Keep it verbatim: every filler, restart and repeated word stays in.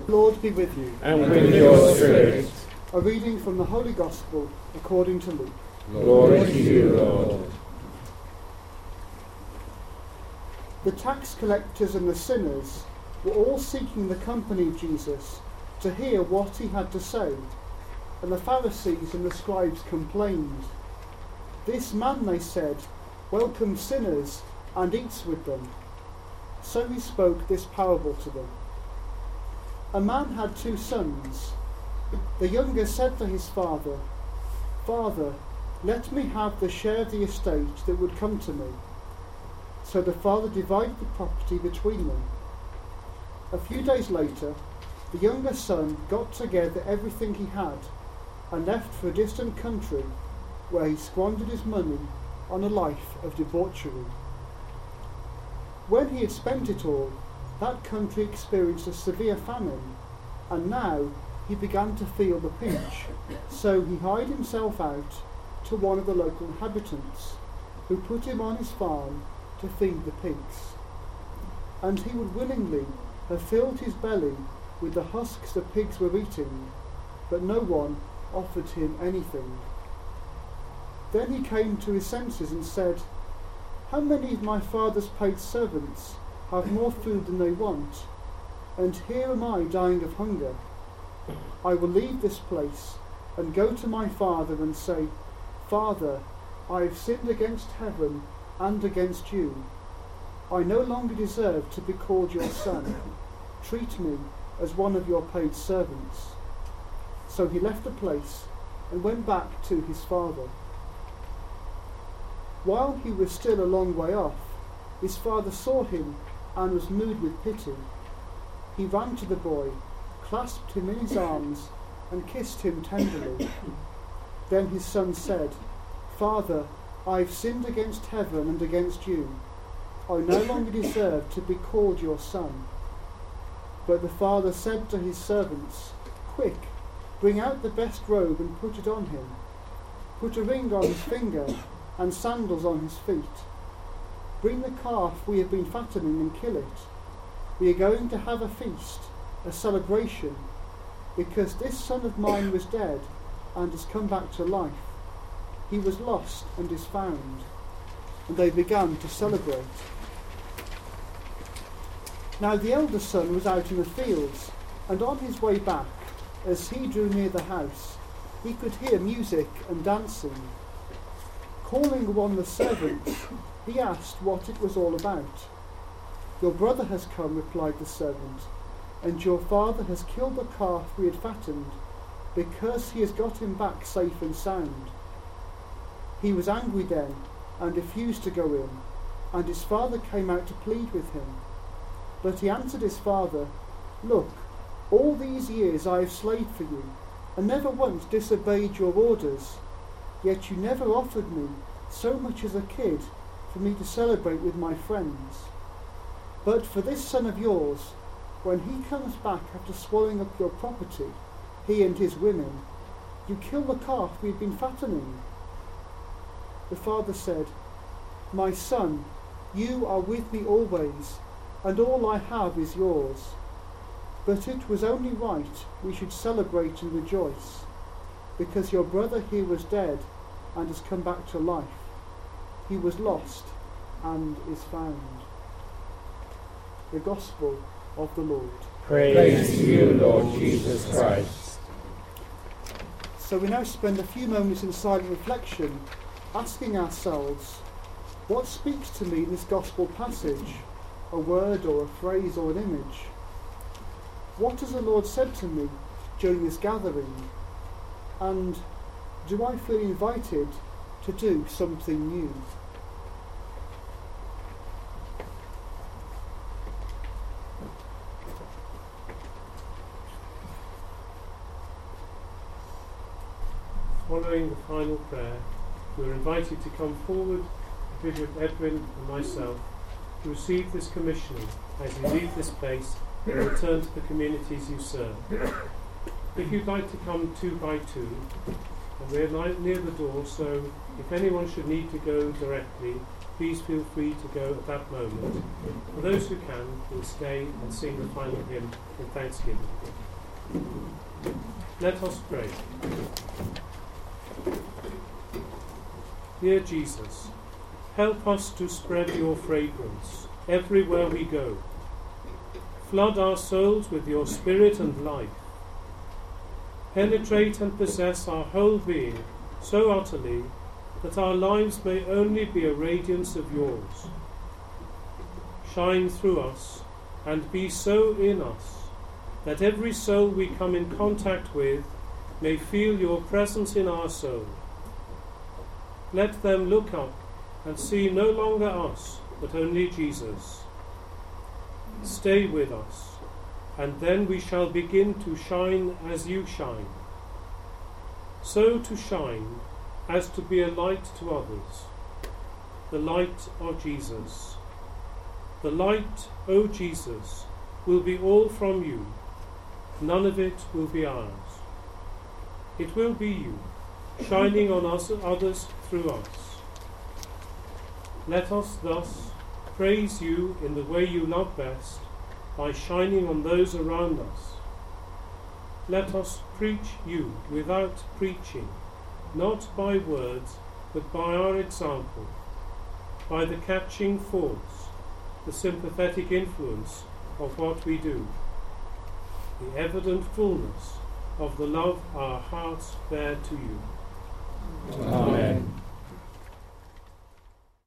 Lord be with you. And with your spirit. A reading from the Holy Gospel according to Luke. Glory to you, Lord. The tax collectors and the sinners were all seeking the company of Jesus to hear what he had to say, and the Pharisees and the scribes complained. This man, they said, welcomes sinners and eats with them. So he spoke this parable to them. A man had two sons. The younger said to his father, Father, let me have the share of the estate that would come to me. So the father divided the property between them. A few days later, the younger son got together everything he had and left for a distant country where he squandered his money on a life of debauchery. When he had spent it all, that country experienced a severe famine, and now he began to feel the pinch, so he hired himself out to one of the local inhabitants, who put him on his farm to feed the pigs. And he would willingly have filled his belly with the husks the pigs were eating, but no one offered him anything. Then he came to his senses and said, How many of my father's paid servants have more food than they want, and here am I dying of hunger? I will leave this place and go to my father and say, Father, I have sinned against heaven and against you. I no longer deserve to be called your son. Treat me as one of your paid servants. So he left the place and went back to his father. While he was still a long way off, his father saw him and was moved with pity. He ran to the boy, clasped him in his arms, and kissed him tenderly. Then his son said, Father, I have sinned against heaven and against you. I no longer deserve to be called your son. But the father said to his servants, Quick, bring out the best robe and put it on him. Put a ring on his finger and sandals on his feet. Bring the calf we have been fattening and kill it. We are going to have a feast, a celebration, because this son of mine was dead and has come back to life. He was lost and is found. And they began to celebrate. Now the elder son was out in the fields, and on his way back, as he drew near the house, he could hear music and dancing. Calling one of the servants, he asked what it was all about. Your brother has come, replied the servant, and your father has killed the calf we had fattened, because he has got him back safe and sound. He was angry then, and refused to go in, and his father came out to plead with him. But he answered his father, Look, all these years I have slaved for you, and never once disobeyed your orders, yet you never offered me so much as a kid for me to celebrate with my friends. But for this son of yours, when he comes back after swallowing up your property, he and his women, you kill the calf we had been fattening. The father said, My son, you are with me always, and all I have is yours. But it was only right we should celebrate and rejoice, because your brother here was dead and has come back to life. He was lost and is found. The Gospel of the Lord. Praise, Praise to you, Lord Jesus Christ. So we now spend a few moments in silent reflection, asking ourselves, what speaks to me in this Gospel passage? A word or a phrase or an image? What has the Lord said to me during this gathering? And do I feel invited to do something new? Following the final prayer, we are invited to come forward, Bishop Edwin and myself, to receive this commissioning as you leave this place and return to the communities you serve. If you'd like to come two by two, and we're ni- near the door, so if anyone should need to go directly, please feel free to go at that moment. For those who can, we'll stay and sing the final hymn in thanksgiving. Let us pray. Dear Jesus, help us to spread your fragrance everywhere we go. Flood our souls with your spirit and life. Penetrate and possess our whole being so utterly that our lives may only be a radiance of yours. Shine through us and be so in us that every soul we come in contact with may feel your presence in our soul. Let them look up and see no longer us, but only Jesus. Stay with us, and then we shall begin to shine as you shine. So to shine as to be a light to others, the light of Jesus. The light, O Jesus, will be all from you. None of it will be ours. It will be you, shining on us and others through us. Let us thus praise you in the way you love best, by shining on those around us. Let us preach you without preaching, not by words, but by our example, by the catching force, the sympathetic influence of what we do, the evident fullness of the love our hearts bear to you. Amen.